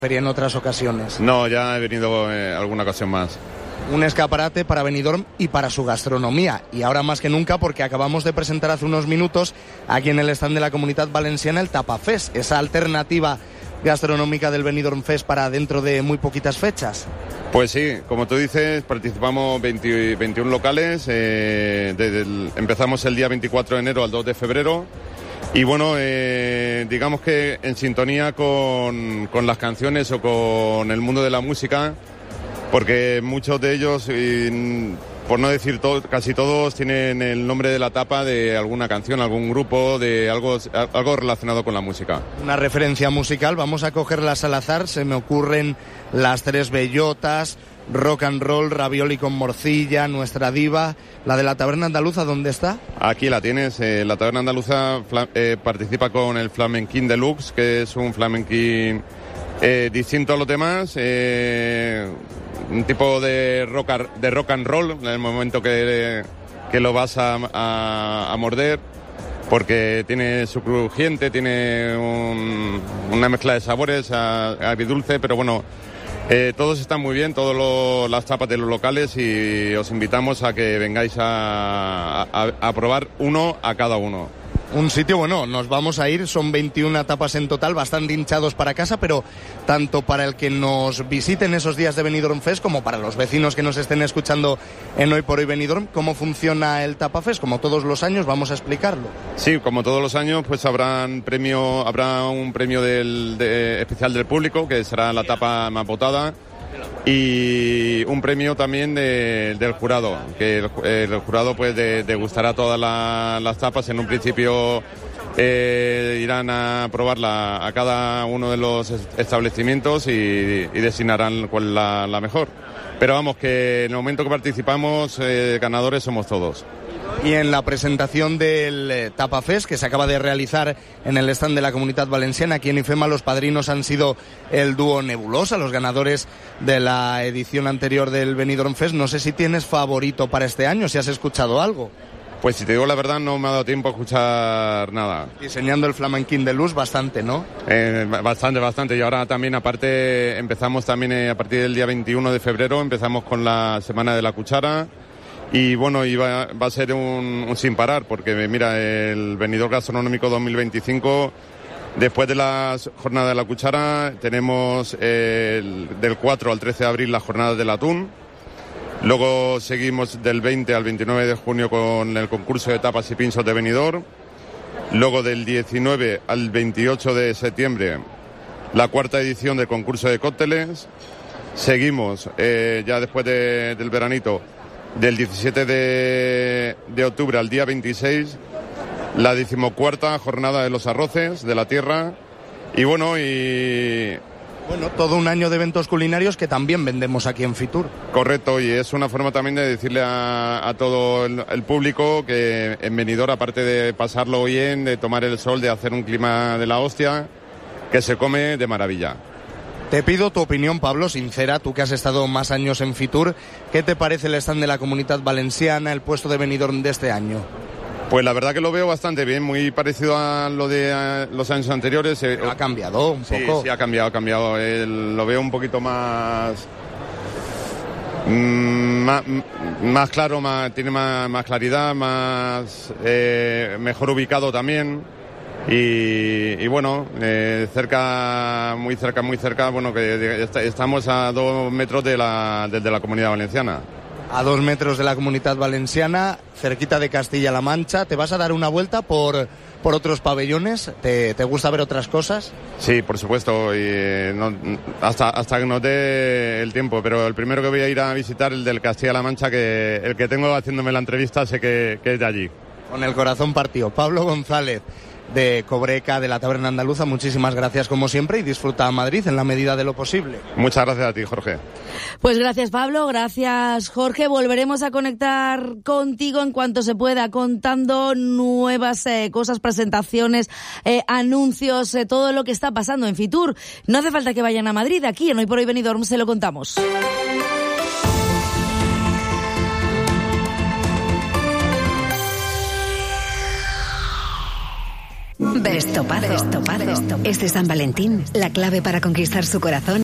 feria en otras ocasiones. No, ya he venido alguna ocasión más. Un escaparate para Benidorm y para su gastronomía. Y ahora más que nunca, porque acabamos de presentar hace unos minutos aquí en el stand de la Comunitat Valenciana el Tapa Fest, esa alternativa gastronómica del Benidorm Fest para dentro de muy poquitas fechas. Pues sí, como tú dices, participamos 21 locales, empezamos el día 24 de enero al 2 de febrero y bueno, digamos que en sintonía con las canciones o con el mundo de la música, porque muchos de ellos, por no decir casi todos, tienen el nombre de la tapa de alguna canción, algún grupo, de algo relacionado con la música. Una referencia musical, vamos a cogerlas al azar, se me ocurren Las Tres Bellotas, Rock and Roll, Ravioli con Morcilla, Nuestra Diva. ¿La de la Taberna Andaluza dónde está? Aquí la tienes, la Taberna Andaluza participa con el Flamenquín Deluxe, que es un flamenquín distinto a los demás, un tipo de rock and roll en el momento que lo vas a morder, porque tiene su crujiente, tiene una mezcla de sabores agridulce, pero bueno, todos están muy bien, todas las tapas de los locales, y os invitamos a que vengáis a probar uno a cada uno. Un sitio, bueno, nos vamos a ir, son 21 tapas en total, bastante hinchados para casa, pero tanto para el que nos visiten esos días de Benidorm Fest como para los vecinos que nos estén escuchando en Hoy por Hoy Benidorm. ¿Cómo funciona el Tapa Fest? Como todos los años, vamos a explicarlo. Sí, como todos los años, pues habrá un premio especial del público, que será la tapa más votada, y un premio también del jurado, que el jurado pues degustará todas las tapas. En un principio irán a probarla a cada uno de los establecimientos y designarán cuál es la mejor. Pero vamos, que en el momento que participamos, ganadores somos todos. Y en la presentación del Tapa Fest, que se acaba de realizar en el stand de la Comunitat Valenciana, aquí en IFEMA, los padrinos han sido el dúo Nebulosa, los ganadores de la edición anterior del Benidorm Fest. No sé si tienes favorito para este año, si has escuchado algo. Pues si te digo la verdad, no me ha dado tiempo a escuchar nada. Diseñando el Flamenquín de Luz bastante, ¿no? Bastante. Y ahora también, aparte, empezamos también a partir del día 21 de febrero, empezamos con la Semana de la Cuchara. Y bueno, va a ser un sin parar, porque mira, el Benidorm Gastronómico 2025, después de la Jornada de la Cuchara, tenemos del 4 al 13 de abril la Jornada del Atún. Luego seguimos del 20 al 29 de junio con el concurso de tapas y pinchos de Benidorm. Luego del 19 al 28 de septiembre, la cuarta edición del concurso de cócteles. Seguimos ya después del veranito, del 17 de octubre al día 26, la 14ª Jornada de los Arroces de la Tierra. Y bueno, todo un año de eventos culinarios que también vendemos aquí en Fitur. Correcto, y es una forma también de decirle a todo el público que en Benidorm, aparte de pasarlo bien, de tomar el sol, de hacer un clima de la hostia, que se come de maravilla. Te pido tu opinión, Pablo, sincera, tú que has estado más años en Fitur. ¿Qué te parece el stand de la Comunitat Valenciana, el puesto de Benidorm de este año? Pues la verdad que lo veo bastante bien, muy parecido a lo de los años anteriores. ¿Ha cambiado un poco? Sí, ha cambiado. Lo veo un poquito más claro, tiene más claridad, mejor ubicado también. Y bueno, muy cerca, bueno, que estamos a 2 metros de la Comunidad Valenciana. A 2 metros de la Comunidad Valenciana, cerquita de Castilla-La Mancha. ¿Te vas a dar una vuelta por otros pabellones? ¿Te gusta ver otras cosas? Sí, por supuesto, y hasta que nos dé el tiempo, pero el primero que voy a ir a visitar, el del Castilla-La Mancha, que el que tengo haciéndome la entrevista sé que es de allí. Con el corazón partido. Pablo González, de Cobreca, de la Taberna Andaluza, muchísimas gracias como siempre y disfruta a Madrid en la medida de lo posible. Muchas gracias a ti, Jorge. Pues gracias, Pablo, gracias, Jorge. Volveremos a conectar contigo en cuanto se pueda, contando nuevas cosas, presentaciones, anuncios, todo lo que está pasando en Fitur. No hace falta que vayan a Madrid, aquí en Hoy por Hoy Benidorm se lo contamos. Vestopazo. Este San Valentín, la clave para conquistar su corazón